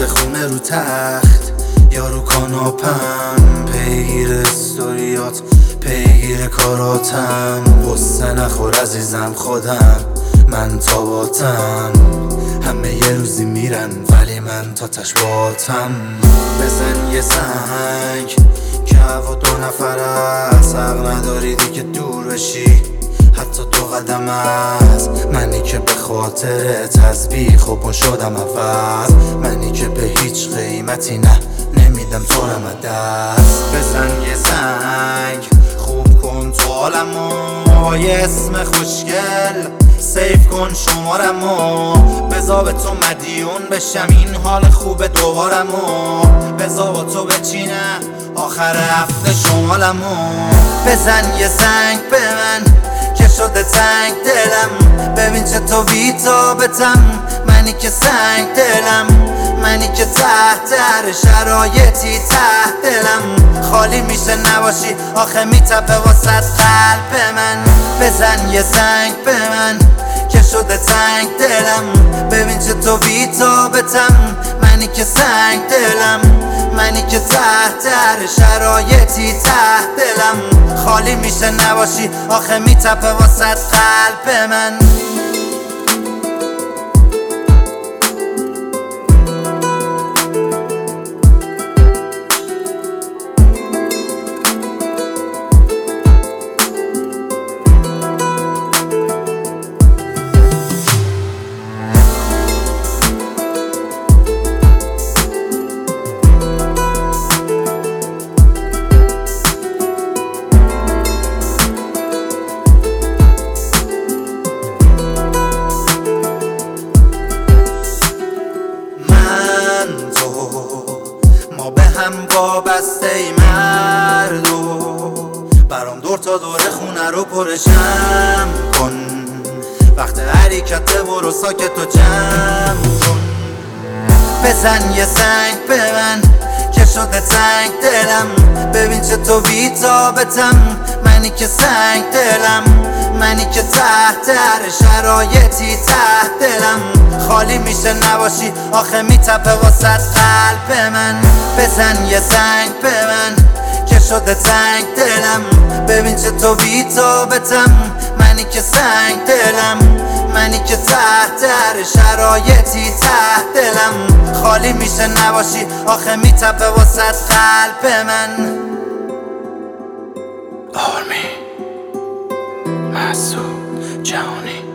خونه رو تخت یا رو کاناپم، پیگیر استوریات پیگیر کاراتم. غصه نخور عزیزم خودم من تاباتم، همه یه روزی میرن ولی من تا تشباتم. بزن یه سنگ که هوا 2 نفر است، حق نداری دیگه دور بشی حتی 2 قدم است. منی که به خاطر تسبیح و شدم عوض، منی که به هیچ قیمتی نمیدم تو رم دست. بزن یه سنگ خوب کن تو عالمو، یه اسم خوشگل سیف کن شمارمو، بذار به تو مدیون بشم این حال خوب دوبارمو، بذار با تو بچینم آخر هفته شمالمو. بزن یه سنگ به من که شده تنگ دلم، ببین چطور بی‌تابتم، منی که سنگ دلم، منی که تحت هر شرایطی تحت دلم خالی میشه نباشی آخه میتپه واسه قلب من. بزن یه سنگ به من که شده تنگ دلم، ببین چطور بی‌تابتم، منی که سنگ دلم، منی که تحت هر شرایطی تحت دلم خالی میشه نباشی آخه میتپه واسه قلب من. ما به هم وابسته ای مردو، برام دور تا دور خونه رو پرشم کن، وقت حرکت برو ساکت و جمع کن. بزن یه سنگ به من که شده تنگ دلم، ببین چطور بی‌تابتم، منی که سنگ دلم، منی که تحت هر شرایطی تحت دلم خالی میشه نباشی آخه میتپه واسه قلب من. بزن یه سنگ به من که شده تنگ دلم، ببین چطور بی‌تابتم، منی که سنگ دلم، منی که تحت هر شرایطی تحت دلم خالی میشه نباشی آخه میتپه واسه قلب من. آرمی مسعود جهانی